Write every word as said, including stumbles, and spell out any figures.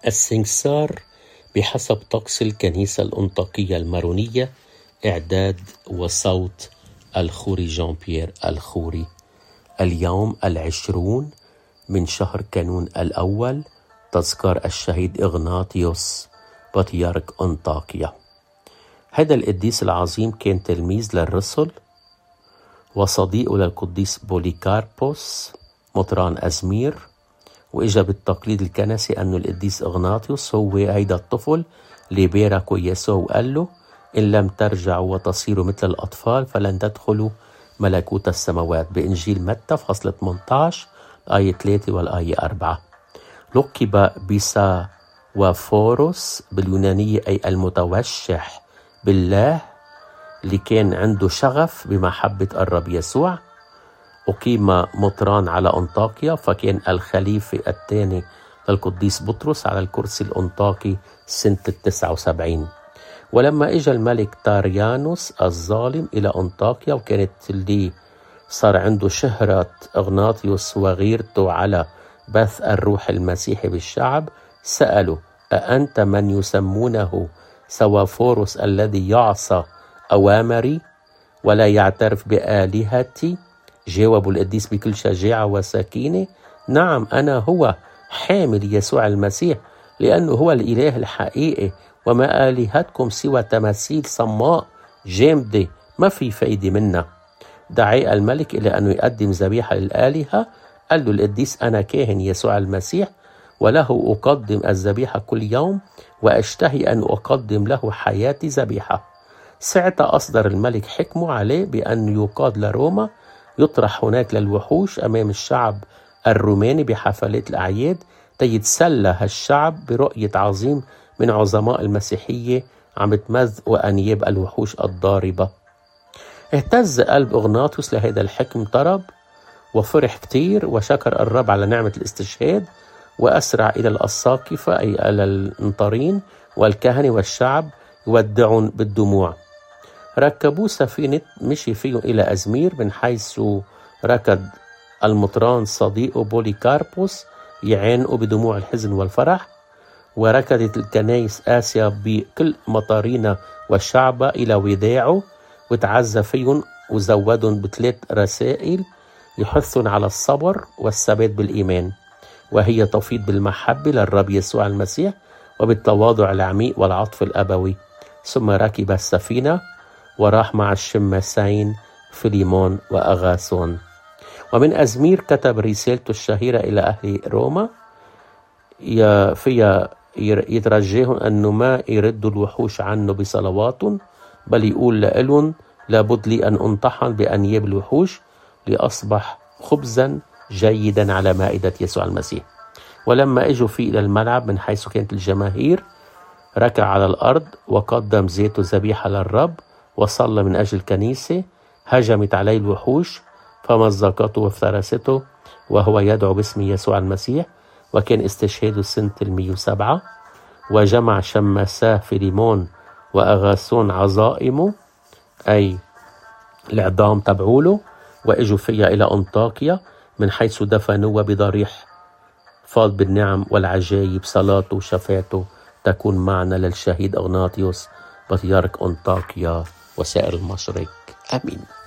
السنكسار بحسب طقس الكنيسة الأنطاكية المارونية، إعداد وصوت الخوري جان بيير الخوري. اليوم العشرون من شهر كانون الأول، تذكار الشهيد إغناطيوس بطريرك أنطاكيا. هذا القديس العظيم كان تلميذ للرسل وصديقه للقديس بوليكاربوس مطران أزمير، وإجا بالتقليد الكنسي أنه القديس إغناطيوس هو هيدا الطفل اللي باركه يسوع وقال له: إن لم ترجعوا وتصيروا مثل الأطفال فلن تدخلوا ملكوت السماوات، بإنجيل متى فصل ثمانية عشر آية ثلاثة والآية أربعة. لقب بيساوافوروس باليونانية أي المتوشح بالله، اللي كان عنده شغف بمحبة الرب يسوع. أقيم مطران على أنطاكيا، فكان الخليفة الثاني للقديس بطرس على الكرسي الأنطاكي سنة التسعة وسبعين. ولما إجا الملك تاريانوس الظالم إلى أنطاكيا، وكانت اللي صار عنده شهرة إغناطيوس وغيرته على بث الروح المسيحي بالشعب، سأله: أأنت من يسمونه سوافوروس الذي يعصى أوامري ولا يعترف بآلهتي؟ جاوب القديس بكل شجاعة وسكينة: نعم، أنا هو، حامل يسوع المسيح، لأنه هو الإله الحقيقي، وما آلهتكم سوى تماثيل صماء جامدة ما في فايدة منها. دعا الملك إلى أنه يقدم ذبيحة للآلهة. قال له القديس: أنا كاهن يسوع المسيح، وله أقدم الذبيحة كل يوم، وأشتهي أن أقدم له حياتي ذبيحة. ساعتها أصدر الملك حكمه عليه بأن يقاد لروما، يطرح هناك للوحوش أمام الشعب الروماني بحفلات الأعياد، تيتسلى هالشعب برؤية عظيم من عظماء المسيحية عم تمزق أنياب الوحوش الضاربة. اهتز قلب إغناطيوس لهذا الحكم، طرب وفرح كتير، وشكر الرب على نعمة الاستشهاد، وأسرع إلى الأساقفة أي إلى الانطرين والكهنة والشعب يودعون بالدموع. ركبوا سفينة مشي فيهم إلى أزمير، من حيث ركض المطران صديقه بوليكاربوس يعانقوا بدموع الحزن والفرح. وركضت الكنائس آسيا بكل مطارينا والشعب إلى وداعه، وتعزى فيهم وزودهم بثلاث رسائل يحثون على الصبر والثبات بالإيمان، وهي تفيض بالمحبة للرب يسوع المسيح وبالتواضع العميق والعطف الأبوي. ثم ركب السفينة وراح مع الشماسين فيليمون وأغاثون. ومن أزمير كتب رسالته الشهيرة إلى أهل روما، فيها يترجاهم أنه ما يردوا الوحوش عنه بصلوات، بل يقول لهم: لابد لي أن أنطحن بأنياب الوحوش لأصبح خبزا جيدا على مائدة يسوع المسيح. ولما اجوا فيه إلى الملعب من حيث كانت الجماهير، ركع على الأرض وقدم زيته ذبيحة للرب، وصلى من أجل الكنيسة. هجمت عليه الوحوش فمزقته وافترسته وهو يدعو باسم يسوع المسيح، وكان استشهاده سنة المية وسبعة. وجمع شماساه فيليمون وأغاثون عظائمه أي العظام تبعوله، وإجوا فيها إلى أنطاكيا، من حيث دفنوه بضريح فاض بالنعم والعجائب. صلاته وشفاعته تكون معنا للشهيد إغناطيوس بطريرك أنطاكيا وسائر المشرق. آمين.